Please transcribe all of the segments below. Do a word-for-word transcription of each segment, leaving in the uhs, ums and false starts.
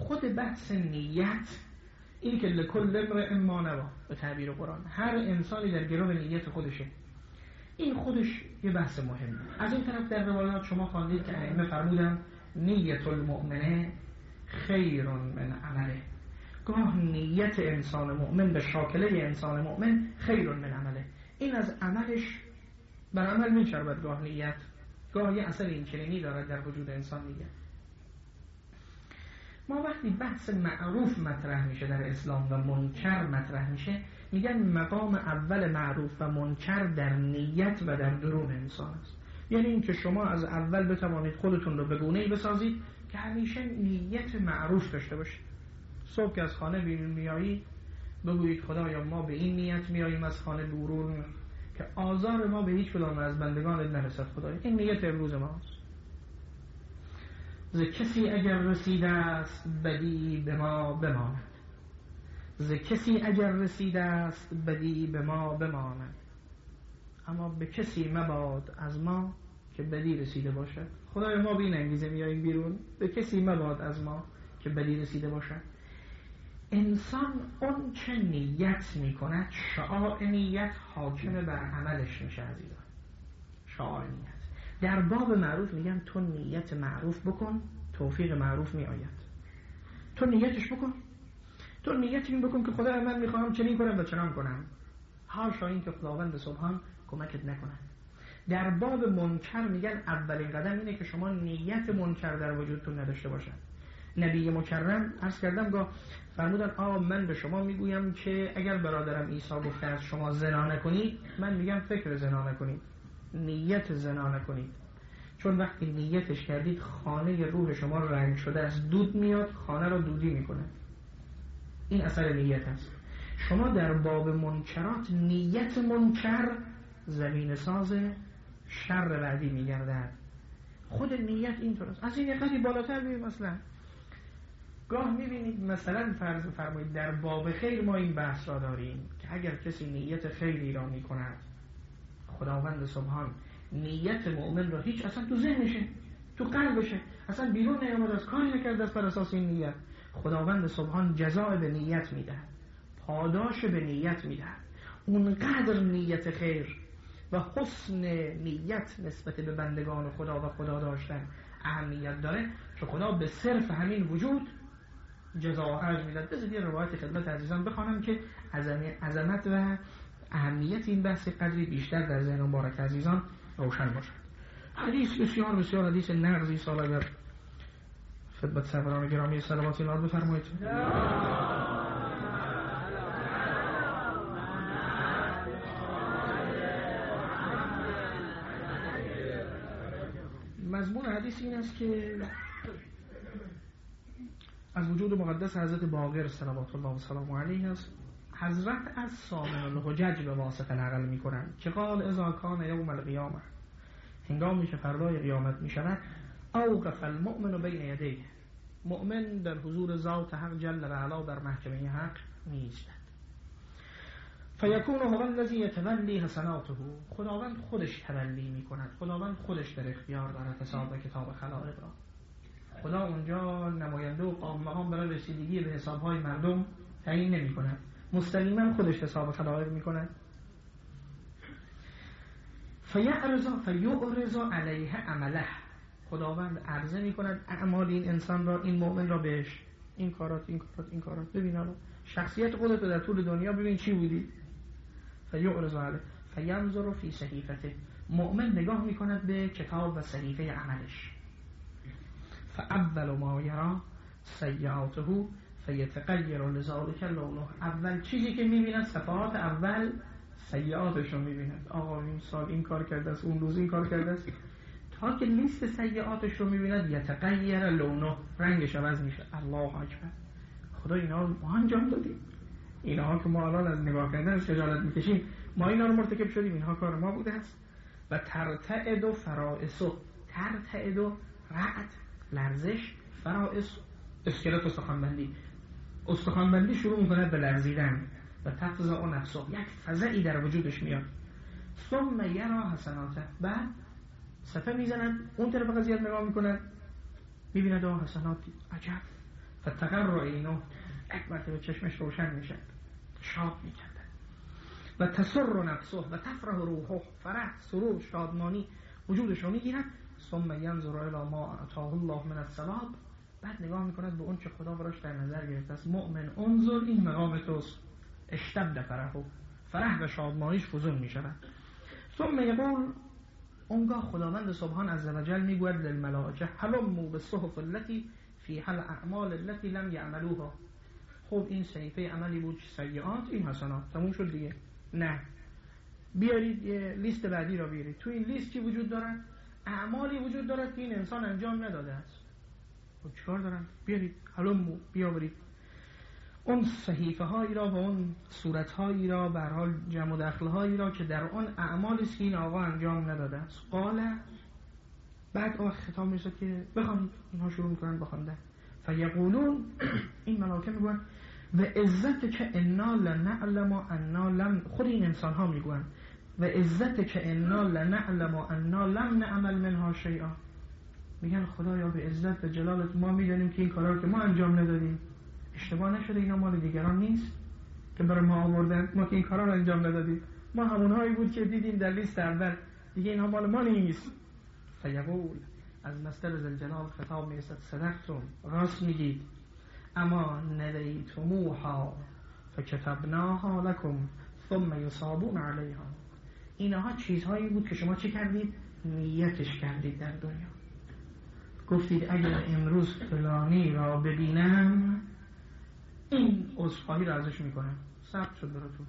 خود بحث نیت، این که لکل امرئ ما نوا به تعبیر قرآن، هر انسانی در گرو نیت خودشه، این خودش یه بحث مهمه. از این طرف در روایات شما خواندید که ائمه فرمودن نیت المؤمنه خیر من عمله، گاه نیت انسان مؤمن به شاکله انسان مؤمن خیر من عمله، این از عملش بر عمل می‌شود. گاه نیت گاه یه اثر این چنینی دارد در وجود انسان نیت. ما وقتی بحث معروف مطرح میشه در اسلام و منکر مطرح میشه، میگن مقام اول معروف و منکر در نیت و در درون انسان است. یعنی این که شما از اول بتوانید خودتون رو به گونه‌ای بسازید که همیشه نیت معروف داشته باشید. صبح که از خانه بیرون میایید بگویید خدایا ما به این نیت میاییم از خانه بیرون که آزار ما به هیچ کدام از بندگانت نرسد خدایا، این نیت امروز ماست. ز کسی اگر رسیده است بدی به ما بماند، ز کسی اگر رسیده است بدی به ما بماند، اما به کسی مباد از ما که بدی رسیده باشد. خدای ما به این انگیزه میاییم بیرون، به کسی مباد از ما که بدی رسیده باشد. انسان اون چه نیت میکند شعاع نیت حاکم بر عملش میشه عزیزان. شعاع نیت در باب معروف میگن تو نیت معروف بکن توفیق معروف میآید. تو نیتش بکن، تو نیت این بکن که خدا من میخوام چنین کنم و چنان کنم، حاشا این که خداوند سبحان کمکت نکنه. در باب منکر میگن اولین قدم اینه که شما نیت منکر در وجودتون نداشته باشن. نبی مکرم عرض کردم گاه فرمودن آ من به شما میگویم که اگر برادرم عیسی گفته از شما زنا نکنید، من میگم فکر زنا نکنید، نیت زنا نکنید، چون وقتی نیتش کردید خانه روح شما رنگ شده از دود میاد، خانه رو دودی میکنه. این اثر نیت است. شما در باب منکرات نیت منکر زمین ساز شر بعدی میگردد. خود نیت اینطور است. از این یقدی بالاتر ببینید، مثلا گاه میبینید مثلا فرض فرمایید در باب خیر ما این بحث را داریم که اگر کسی نیت خیری را میکند، خداوند سبحان نیت مؤمن را هیچ اصلا تو ذهنشه، تو قلبشه، اصلا بیرون نیامد، از کاری نکرده است بر اساس این نیت، خداوند سبحان جزای به نیت میدهد، پاداش به نیت میدهد. اونقدر نیت خیر و حسن نیت نسبت به بندگان خدا و خدا داشتن اهمیت داره که خدا به صرف همین وجود جزا و اجر میدهد. بذارید یه روایت خدمت عزیزان بخوانم که عظمت و اهمیت این بحث قدری بیشتر در ذهن مبارک عزیزان روشن باشد. حدیث بسیار بسیار حدیث نغزی ساله در خدمت سروران گرامی صلوات الله بفرمایید. مضمون حدیث این است که از وجود مقدس حضرت باقر صلوات الله و سلام علیه است. حضرت از سامن الحجج به واسطه نقل می کنند که قال اذا کان یوم القیامه، هنگامی که فردای قیامت می شود، اوقف المؤمن بین یدیه، مؤمن در حضور ذات حق جل و علا در محکمه حق می ایستد. فیکون هو الذی یتولی حسناته، خداوند خودش تولی می کند، خداوند خودش در اختیار دارد حساب کتاب خلائق را. خدا اونجا نماینده و قائم مقام برای رسیدگی به حسابهای مردم تعیین نمی کند، مستقیما خودش حساب خلائق می کند. فیعرض فیعرض علیه عمله، خداوند عرضه می کند اعمال این انسان را، این مؤمن را بهش، این کارات این کارات این کارات ببین، حالا شخصیت خودت رو در طول دنیا ببین چی بودی. فیعرض علیه فینظر فی صحیفته، مؤمن نگاه می کند به کتاب و صحیفه عملش. فاول ما یرا سیئاته فیتغیر لذلک لونه، اول چیزی که میبیند صفحات اول سیئاتش رو میبیند. آقا این سال این کار کرده است، اون روز این کار کرده است، تا که لیست سیئاتش رو میبیند یتغیر لونه، رنگش عوض میشه. الله اکبر، خدا اینا رو ما انجام دادیم، اینها که ما الان از نگاه کردن خجالت میکشیم، ما اینا رو مرتکب شدیم، اینها کار ما بوده است. و ترتعد و فرائس، ترتعد و رعد لرزش، فرائس اسکلت استخوانبندی، استخوانبندی شروع میکنه به لرزیدن و تفزع نفسه، یک فزعی در وجودش میاد. ثم یرا حسناته، بعد صفحه میزنن اون طرف قضیه نگاه میکنن، میبیند آه حسناتی، عجب فتقر عینه، یک مرتبه چشمش روشن میشه، شاد میکرد. و تسر نفسه و تفرح روحه، فرح، سرور، شادمانی وجودش رو میگیرد. ثم ینظر الی ما اعطاه الله من الثواب، بعد نگاه میکند به اون چه خدا براش در نظر گرفته است. مؤمن انظر، این مقام توست. اشتد فرحه، فرح و شادمانیش فزون میشود. ثم یقول، اونگاه خداوند سبحان عزوجل میگوید للملائکه هلموا بالصحف التي فیها الاعمال التي لم یعملوها. خب این صحیفه عملی بود، سیئات، این حسنات، تموم شد دیگه. نه، بیارید یه لیست بعدی را بیارید. تو این لیست چی وجود دارد؟ اعمالی وجود دارد که این انسان انجام نداده است. خب چیکار دارن؟ بیارید، هلموا، بیاورید اون صحیفه هایی را و اون صورت هایی را، به هر حال جمع و دخل هایی را که در اون اعمالی است که این آقا انجام نداده است. قال، بعد آقا خطاب میشه که بخوانید. اینها شروع میکنن بخواندن. فیقولون، این ملائکه میگوین و عزت که انا لنعلم انا لم، خود این انسان ها میگوین و عزت که انا لنعلم انا لم نعمل منها شیئا، میگن خدایا به عزت و جلالت ما میدونیم که این کارا رو که ما انجام ندادیم، اشتباه نشده، اینا مال دیگران نیست که برای ما آوردن، ما که این کارا رو انجام ندادیم، ما همونهایی بود که دیدیم در لیست اول، دیگه اینها مال ما نیست. فیقول، از مصدر ذوالجلال خطاب میرسد صدقتم، راست میگید، اما ندیتموها فکتبناها لکم ثم یصابون علیها. اینها چیزهایی بود که شما چی کردید؟ نیتش کردید در دنیا. گفتید اگر امروز فلانی را ببینم این عذرخواهی را ازش میکنم، ثبت شد براتون.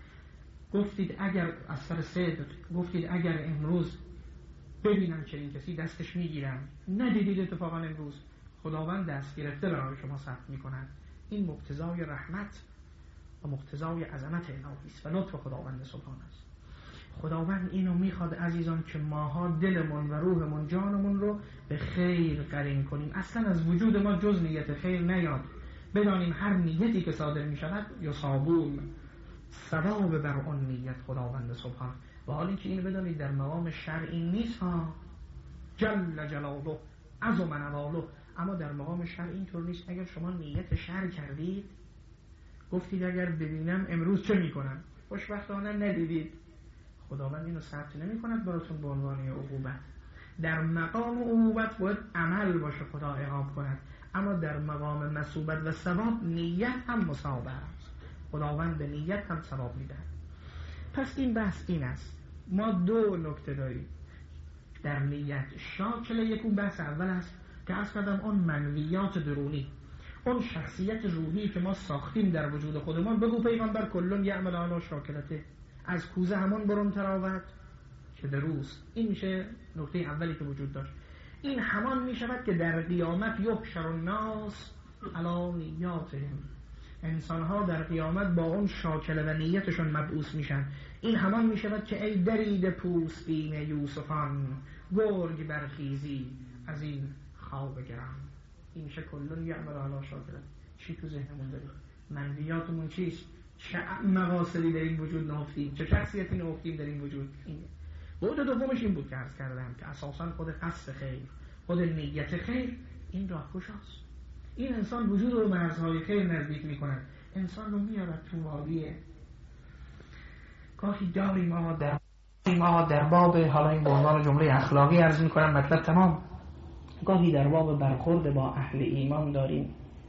گفتید اگر از سر صدق، گفتید اگر امروز ببینم چه این کسی دستش میگیرم، ندیدید اتفاقا امروز خداوند دست گرفته برای شما ثبت میکنند. این مقتضای رحمت و مقتضای عظمت الهی است و لطف خداوند سبحان است. خداوند اینو میخواد عزیزان که ماها دلمون و روحمون جانمون رو به خیر قرین کنیم. اصلا از وجود ما جز نیت خیر نیاد. بدانیم هر نیتی که صادر میشود یا صابون ثواب بر اون نیت خداوند سبحان. و حالی که اینو بدانید در مقام شرعی نیست ها، جل جلاله عظم نواله، اما در مقام شرعی اینطور نیست. اگر شما نیت شر کردید، گفتید اگر ببینم امروز چه میکنم، خوشبختانه ندیدید، خداوند اینو ثبت نمی کند براتون به عنوان عقوبت. در مقام عقوبت باید عمل باشه خدا عقاب کند، اما در مقام مثوبت و ثواب نیت هم مساوی است. خداوند به نیت هم ثواب میده. پس این بحث این است. ما دو نکته داریم در نیت. شاکل یکون بحث اول است که از قدم اون منویات درونی، اون شخصیت روحی که ما ساختیم در وجود خودمان. بگو پیغمبر کلون یعمل علی شاکلته، از کوزه همون برون تراوت که دروست. این میشه نکته اولی که وجود داشت. این همان میشود که در قیامت یحشر الناس علی نیاتهم، انسان ها در قیامت با اون شاکله و نیتشون مبعوث میشن. این همان میشود که ای درید پوستین یوسفان، گرگ برخیزی از این خواب گرم. این میشه کلون یعمل علی شاکله. چی تو ذهنمون داریم؟ منویاتمون چیست؟ چه مقاصدی در این وجود نهفتیم؟ چه شخصیتی نهفتیم در این وجود؟ این بود دومش این بود که عرض کردم که اساساً خود قصد خیر، خود نیت خیر این راهگشاست. این انسان وجود رو مرزهای خیر نزدیک می‌کند، انسان رو میارد تو وادیه. گاهی داریم ما در ما در باب، حالا این به عنوان جمله اخلاقی عرض می‌کنم، مطلب تمام، گاهی در باب برخورد با اهل ایمان داریم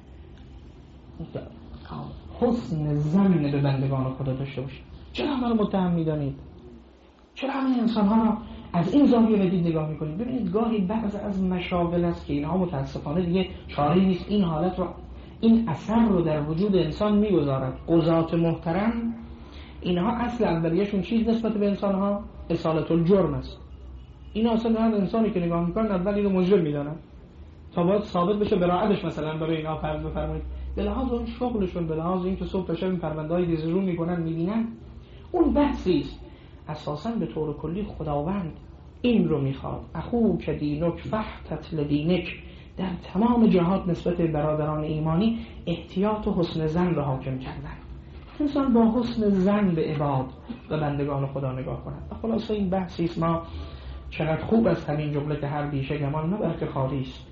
حسن ظن به بندگان خدا داشته باشید. چرا همه رو متهم می‌دانید؟ چرا همه انسان ها رو از این زاویه بدید نگاه میکنید؟ ببینید گاهی بعض از مشاغل است که اینها متاسفانه دیگه چاره‌ای نیست، این حالت رو، این اثر رو در وجود انسان میگذارد. قضات محترم اینها اصل اولیه‌شون چیز نسبت به انسان ها؟ اصالت الجرم است. این اصلا هر انسانی که نگاه میکنن اولی رو مجرم میدانن تا باید ثابت بشه براعتش. مثلا برای اینا فرض بفرمایید به لحاظ اون شغلشون، به لحاظ اینکه صبح تا شب این پرونده‌های دیزرون میکنن میبینن، اون بحثی است. اساساً به طور کلی خداوند این رو میخواد، اخوک دینک فحتت لدینک. در تمام جهات نسبت برادران ایمانی احتیاط و حسن ظن را حاکم کردن. انسان با حسن ظن به عباد و بندگان خدا نگاه کند. و خلاصه این بحثی است. ما چقدر خوب است همین جمله که هر بیشه گمان نه بلکه خالی است.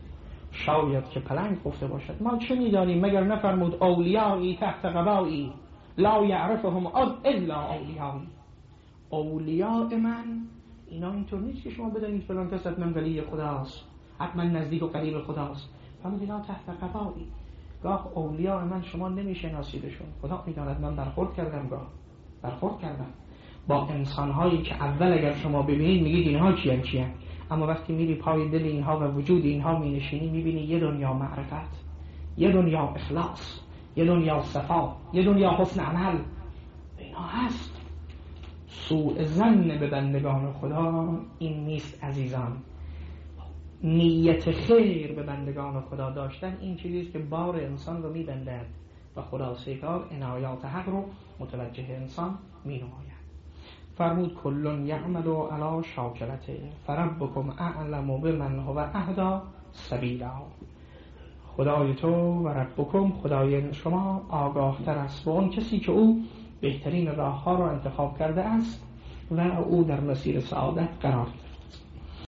شاید که پلنگ گفته باشد ما چه می‌دانیم مگر نفرمود اولیایی تحت قبایی لا یعرفهم الا اولیایی. اولیاء من اینا اینطور نیست که شما بدانید فلان کس حتما ولی خداست، حتما نزدیک و قریب خداست. فرمود اینا تحت قبایی. گاه اولیاء من شما نمیشناسیدشون، خدا میداند. من برخورد کردم، گاه برخورد کردم با انسان‌هایی که اول اگر شما ببینید میگید اینها کیان کیان، اما وقتی میری پای دل اینها و وجود اینها مینشینی میبینی یه دنیا معرفت، یه دنیا اخلاص، یه دنیا صفا، یه دنیا حسن عمل. اینا هست. سوء ظن به بندگان خدا این نیست عزیزان. نیت خیر به بندگان خدا داشتن این چیزیست که بار انسان رو میبندد و خدا سیکار عنایات حق رو متوجه انسان مینماید. فرمود کلون یعمل علی شاکرته فربکم اعلم بمن هو اهدی سبیلا. خدای تو و ربکم، خدای شما آگاه تر است با اون کسی که او بهترین راه ها را انتخاب کرده است و او در مسیر سعادت قرار گرفت.